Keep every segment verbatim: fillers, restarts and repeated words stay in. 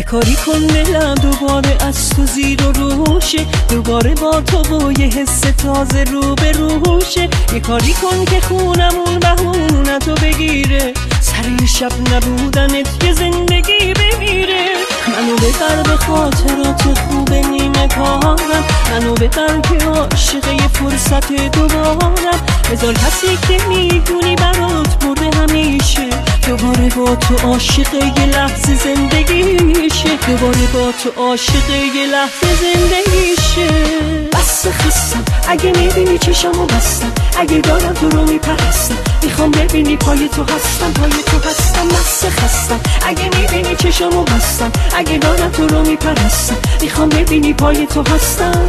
کاری کن دلم دوباره از تو زیر و روشه، دوباره با تو و یه حس تازه رو به روشه. یه کاری کن که خونمون بهونه تو بگیره، سر شب نبودنت یه زندگی بمیره. منو ببر به خاطرات خوب نیمه کارم، منو ببر که عاشق یه فرصت دوبارم. بذار کسی که میدونی برات مرده همیشه، دوباره با تو عاشق یه لحظه زندگیشه، دوباره با تو عاشق یه لحظه زندگیشه. بس خستم اگه میبینی چشمو بستم، اگه دارم تو رو میپرستم، میخوام ببینی پای تو هستم، پای تو هستم. بس خستم اگه میبینی چشمو بستم، اگه دارم تو رو میپرستم، میخوام ببینی پای تو هستم.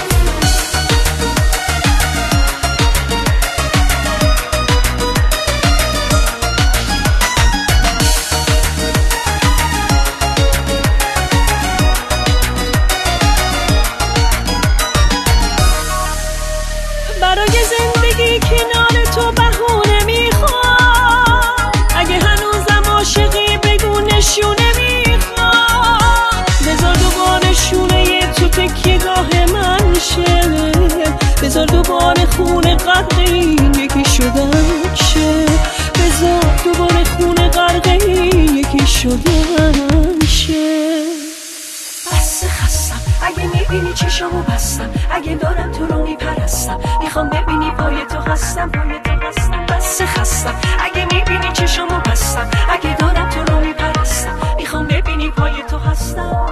برای زندگی کنار تو بهونه میخوام، اگه هنوزم عاشقی بگو نشونه میخوام. بذار دوباره شونه تو تکیه‌گاه من شه، بذار دوباره خونه غرق این یکی شدن شه، بذار دوباره خونه غرق این یکی شدن شه. بس خستم اگه میبینی چشمو بستم، اگه دارم تو رو میپرستم، میخوام ببینی پای تو هستم، پای تو هستم. بس خستم اگه میبینی چشمو بستم، اگه دارم تو رو میپرستم، میخوام ببینی پای تو هستم.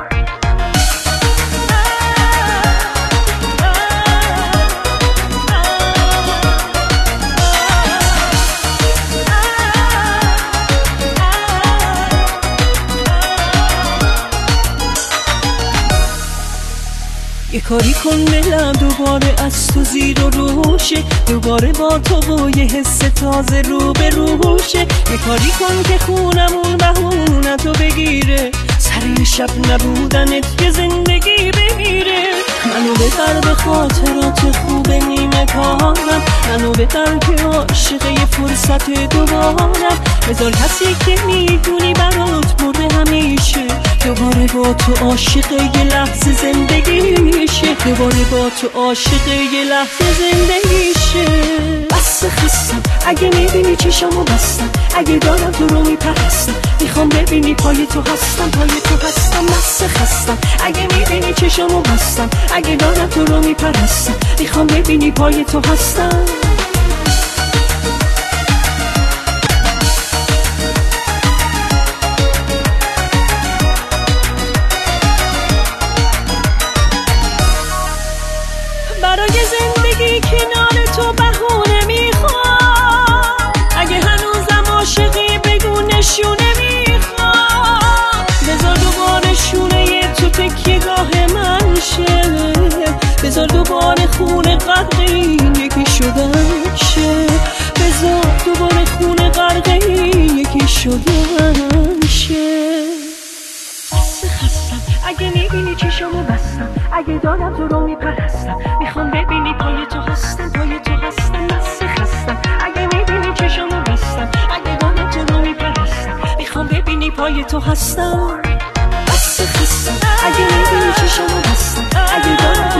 یه کاری کن دلم دوباره از تو زیر و روشه، دوباره با تو و یه حس تازه رو به روشه. یه کاری کن که خونمون بهونه تو بگیره، سر شب نبودنت یه زندگی بمیره. منو ببر به خاطرات خوب نیمه کارم، منو ببر که عاشق یه فرصت دوبارم. بذار کسی که میدونی برات مرده همیشه، دوباره با تو عاشق یه لحظه زندگیشه، دوباره با تو عاشق یه لحظه زندگیشه. بس خستم اگه میبینی چشمو بستم، اگه دارم تو رو میپرستم، میخوام ببینی پای تو هستم، پای تو هستم. بس خستم اگه میبینی چشمو بستم، اگه دارم تو رو میپرستم، میخوام ببینی پای تو هستم. برای زندگی کنار تو بهونه میخوام، اگه هنوزم عاشقی بگو نشونه میخوام. بذار دوباره شونه تو تکیه‌گاه من شه، بذار دوباره خونه غرق این یکی شدن شه، بذار دوباره خونه غرق این یکی شدن شه. بس خستم اگه میبینی چشمو بستم، اگه دارم تو رو میپرستم، میخوام ببینی پای تو هستم، پای تو هستم. بس خستم اگه میبینی چشمو بستم، اگه دارم تو رو میپرستم، میخوام ببینی پای تو هستم. بس خستم اگه میبینی چشمو بستم، اگه دارم